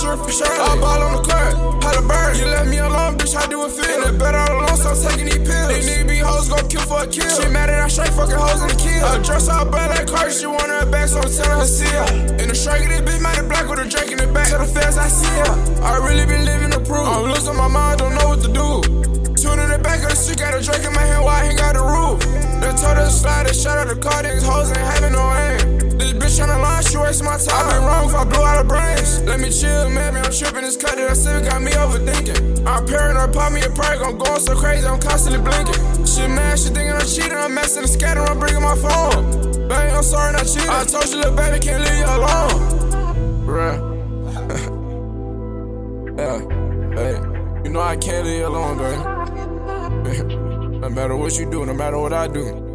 sure for sure. I ball on the court, how to burn. You left me alone, bitch, how do it feel? In the bed all alone, so I'm taking these pills. These niggas be hoes gon' kill for a kill. She mad at I straight fucking hoes in the kill. I dress all bad like Cardi, she want her back, so I'm telling her see her. In the strike of this bitch, mighty black with a drink in the back. Tell the feds I see her. I really been living the proof. I'm losing my mind, don't know what to do. Tune in the back of the shit, got a drink in my hand while I ain't got the roof. They told her to slide, they shot out the car, these hoes ain't having no aim. This bitch tryna lie, she wasting my time. I been wrong if I blew out her brains. Let me chill, man, I'm tripping. This cut that I said got me overthinking. I'm paranoid, pop me a perk, I'm going so crazy, I'm constantly blinking. She mad, she thinking I'm cheating, I'm messing the scatter, I'm bringing my phone. Baby, I'm sorry, not cheating. I told you, little baby, can't leave you alone. Bruh. Yeah, hey, you know I can't leave you alone, baby. No matter what you do, no matter what I do.